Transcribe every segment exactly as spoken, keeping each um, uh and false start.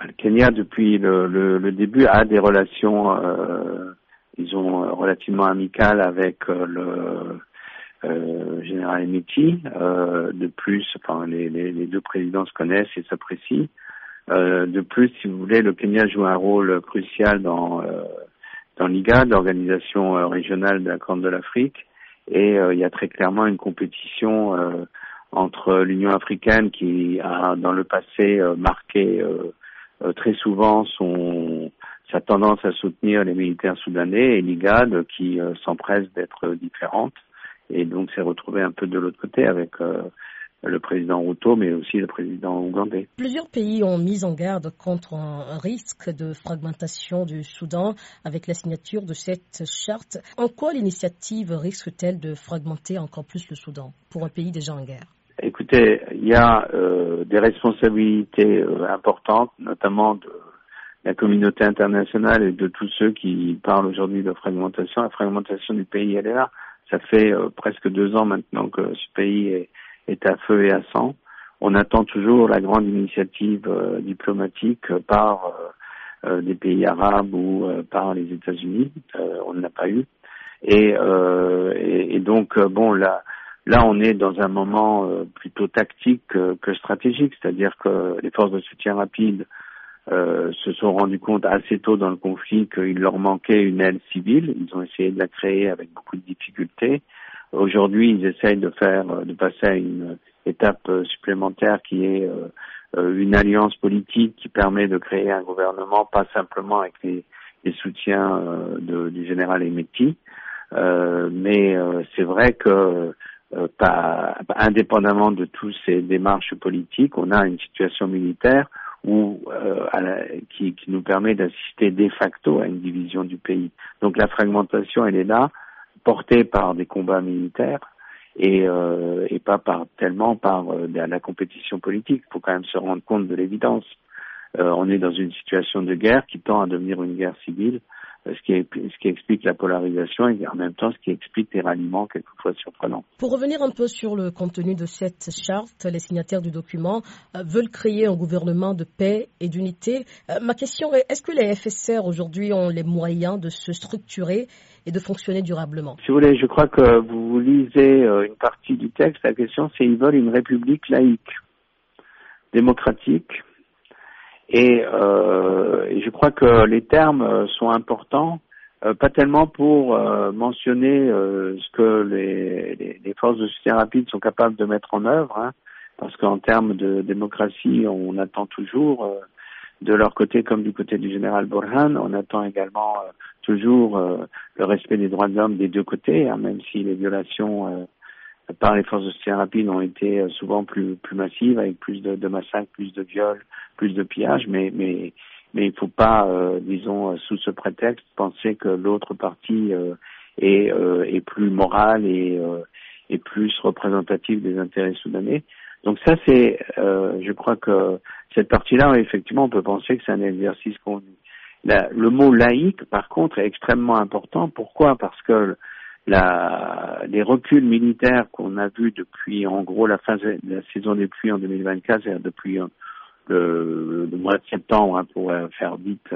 Le Kenya, depuis le, le, le début, a des relations, euh, disons, relativement amicales avec euh, le euh, général Emeti. Euh, de plus, enfin, les, les, les deux présidents se connaissent et s'apprécient. Euh, de plus, si vous voulez, le Kenya joue un rôle crucial dans euh, dans l'I G A D, l'organisation euh, régionale de la Corne de l'Afrique, et euh, il y a très clairement une compétition euh, entre l'Union africaine qui a dans le passé euh, marqué euh, euh, très souvent son sa tendance à soutenir les militaires soudanais, et l'I G A D qui euh, s'empresse d'être différente, et donc s'est retrouvé un peu de l'autre côté avec euh, le président Ruto, mais aussi le président ougandais. Plusieurs pays ont mis en garde contre un risque de fragmentation du Soudan avec la signature de cette charte. En quoi l'initiative risque-t-elle de fragmenter encore plus le Soudan pour un pays déjà en guerre? Écoutez, il y a euh, des responsabilités euh, importantes, notamment de la communauté internationale et de tous ceux qui parlent aujourd'hui de fragmentation. La fragmentation du pays, elle est là. Ça fait euh, presque deux ans maintenant que ce pays est est à feu et à sang. On attend toujours la grande initiative euh, diplomatique euh, par euh, euh, des pays arabes ou euh, par les États-Unis. Euh, on ne l'a pas eu. Et, euh, et, et donc, euh, bon, là, là, on est dans un moment euh, plutôt tactique que, que stratégique, c'est-à-dire que les forces de soutien rapide euh, se sont rendues compte assez tôt dans le conflit qu'il leur manquait une aile civile. Ils ont essayé de la créer avec beaucoup de difficultés. Aujourd'hui, ils essayent de faire, de passer à une étape supplémentaire qui est euh, une alliance politique qui permet de créer un gouvernement, pas simplement avec les, les soutiens euh, de, du général Emeti. Euh, mais euh, c'est vrai que, euh, pas, indépendamment de toutes ces démarches politiques, on a une situation militaire où, euh, à la, qui, qui nous permet d'assister de facto à une division du pays. Donc la fragmentation, elle est là, portée par des combats militaires et, euh, et pas par tellement par euh, la compétition politique. Il faut quand même se rendre compte de l'évidence. Euh, on est dans une situation de guerre qui tend à devenir une guerre civile, euh, ce qui, est, ce qui explique la polarisation et en même temps ce qui explique les ralliements quelquefois surprenants. Pour revenir un peu sur le contenu de cette charte, les signataires du document euh, veulent créer un gouvernement de paix et d'unité. Euh, ma question est, est-ce que les F S R aujourd'hui ont les moyens de se structurer et de fonctionner durablement? Si vous voulez, je crois que vous lisez euh, une partie du texte. La question, c'est ils veulent une république laïque, démocratique. Et, euh, et je crois que les termes sont importants, euh, pas tellement pour euh, mentionner euh, ce que les, les, les forces de soutien rapide sont capables de mettre en œuvre, hein, parce qu'en termes de démocratie, on attend toujours, euh, de leur côté comme du côté du général Burhan, on attend également euh, toujours euh, le respect des droits de l'homme des deux côtés, hein, même si les violations euh, par les forces de soutien rapide ont été euh, souvent plus plus massives, avec plus de, de massacres, plus de viols, plus de pillages, mais mais mais il faut pas, euh, disons, sous ce prétexte, penser que l'autre partie euh, est euh, est plus morale et euh, et plus représentative des intérêts soudanais. Donc ça, c'est, euh, je crois que cette partie-là, effectivement, on peut penser que c'est un exercice convenu. La, le mot laïque, par contre, est extrêmement important. Pourquoi? Parce que la, les reculs militaires qu'on a vus depuis, en gros, la fin de la saison des pluies en deux mille vingt-quatre, c'est-à-dire depuis euh, le, le mois de septembre, hein, pour euh, faire vite,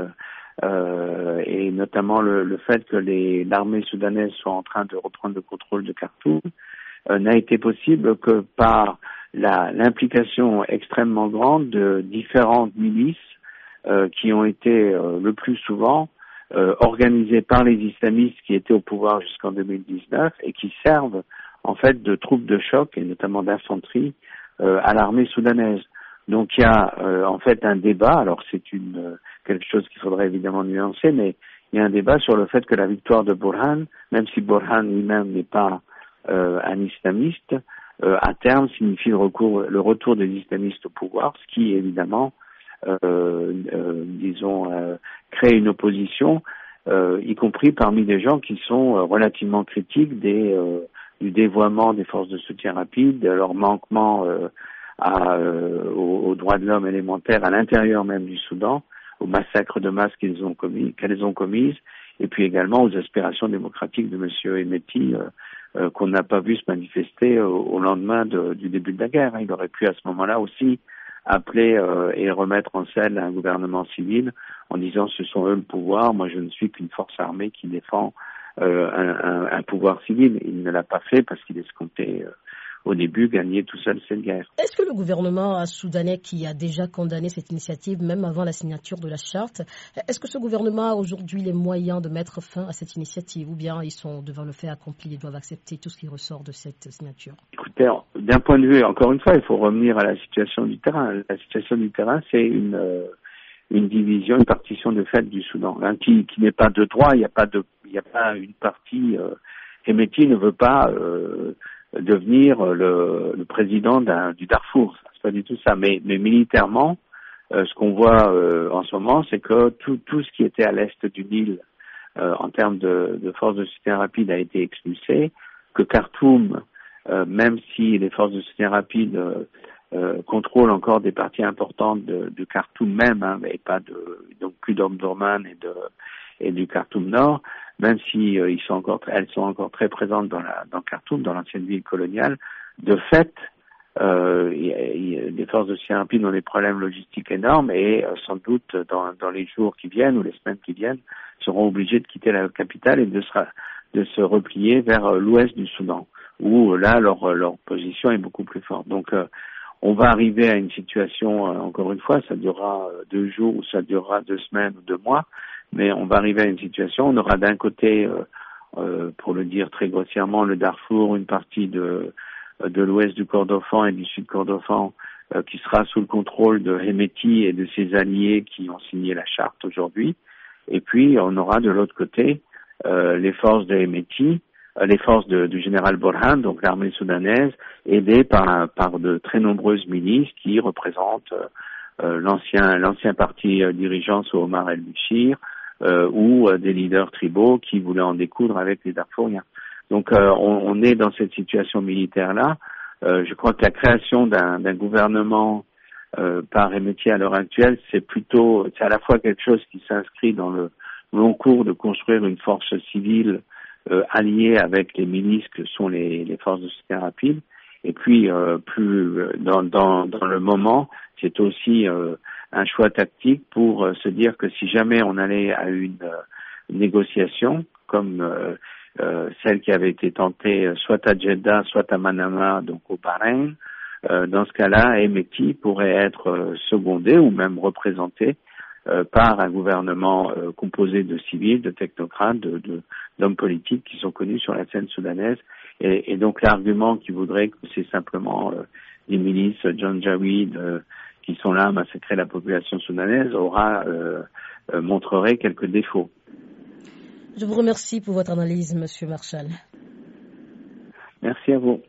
euh, et notamment le, le fait que les, l'armée soudanaise soit en train de reprendre le contrôle de Khartoum, euh, n'a été possible que par la, l'implication extrêmement grande de différentes milices euh, qui ont été euh, le plus souvent euh, organisées par les islamistes qui étaient au pouvoir jusqu'en deux mille dix-neuf et qui servent en fait de troupes de choc et notamment d'infanterie euh, à l'armée soudanaise. Donc il y a euh, en fait un débat, alors c'est une euh, quelque chose qu'il faudrait évidemment nuancer, mais il y a un débat sur le fait que la victoire de Burhan, même si Burhan lui-même n'est pas euh, un islamiste, euh, à terme signifie le, recours, le retour des islamistes au pouvoir, ce qui évidemment, euh, euh, disons, euh, crée une opposition, euh, y compris parmi des gens qui sont euh, relativement critiques des, euh, du dévoiement des forces de soutien rapide, de leur manquement euh, à, euh, aux, aux droits de l'homme élémentaires à l'intérieur même du Soudan, aux massacres de masse qu'ils ont commis, qu'elles ont commises, et puis également aux aspirations démocratiques de M. Emeti, euh, euh, qu'on n'a pas vu se manifester au, au lendemain de, du début de la guerre. Il aurait pu à ce moment-là aussi appeler euh, et remettre en scène un gouvernement civil en disant ce sont eux le pouvoir, moi je ne suis qu'une force armée qui défend euh, un, un, un pouvoir civil. Il ne l'a pas fait parce qu'il escomptait euh, au début gagner tout seul cette guerre. Est-ce que le gouvernement soudanais qui a déjà condamné cette initiative, même avant la signature de la charte, est-ce que ce gouvernement a aujourd'hui les moyens de mettre fin à cette initiative ou bien ils sont devant le fait accompli et doivent accepter tout ce qui ressort de cette signature? Écoutez, d'un point de vue, encore une fois, il faut revenir à la situation du terrain. La situation du terrain, c'est une euh, une division, une partition de fait du Soudan, hein, qui, qui n'est pas de droit. Il n'y a pas de, il n'y a pas une partie. Euh, Hemeti ne veut pas euh, devenir le, le président d'un, du Darfour. C'est pas du tout ça. Mais, mais militairement, euh, ce qu'on voit euh, en ce moment, c'est que tout, tout ce qui était à l'est du Nil, euh, en termes de, de forces de soutien rapide, a été expulsé. Que Khartoum, euh, même si les forces de soutien rapide euh, euh, contrôlent encore des parties importantes de, de Khartoum même, hein, mais pas de, donc plus d'Omdurman et de et du Khartoum Nord, même si euh, ils sont encore, elles sont encore très présentes dans la dans Khartoum, dans l'ancienne ville coloniale. De fait, euh, y a, y a, les forces de soutien rapide ont des problèmes logistiques énormes et euh, sans doute dans dans les jours qui viennent ou les semaines qui viennent seront obligés de quitter la capitale et de se de se replier vers euh, l'ouest du Soudan, où euh, là leur leur position est beaucoup plus forte. Donc euh, on va arriver à une situation, euh, encore une fois, ça durera euh, deux jours ou ça durera deux semaines ou deux mois, mais on va arriver à une situation, on aura d'un côté, euh, euh, pour le dire très grossièrement, le Darfour, une partie de de l'ouest du Kordofan et du sud Kordofan, euh, qui sera sous le contrôle de Hemeti et de ses alliés qui ont signé la charte aujourd'hui. Et puis on aura de l'autre côté euh, les forces de Hemeti, euh, les forces de, du général Borhan, donc l'armée soudanaise, aidée par par de très nombreuses milices qui représentent euh, euh, l'ancien l'ancien parti euh, dirigeant sous Omar el-Béchir, euh, ou euh, des leaders tribaux qui voulaient en découdre avec les Darfouriens. Donc euh, on, on est dans cette situation militaire-là. Euh, je crois que la création d'un, d'un gouvernement euh, par Hemeti à l'heure actuelle, c'est plutôt, c'est à la fois quelque chose qui s'inscrit dans le long cours de construire une force civile euh, alliée avec les milices que sont les, les forces de soutien rapide. Et puis euh, plus dans, dans, dans le moment, c'est aussi euh, un choix tactique pour euh, se dire que si jamais on allait à une euh, négociation comme euh, euh, celle qui avait été tentée soit à Jeddah, soit à Manama, donc au Bahreïn, euh, dans ce cas-là, Hemeti pourrait être euh, secondé ou même représenté euh, par un gouvernement euh, composé de civils, de technocrates, de, de, d'hommes politiques qui sont connus sur la scène soudanaise. Et, et donc l'argument qui voudrait que c'est simplement euh, des milices Janjaweed euh, qui sont là à massacrer la population soudanaise aura euh, euh, montrerait quelques défauts. Je vous remercie pour votre analyse, Monsieur Marshall. Merci à vous.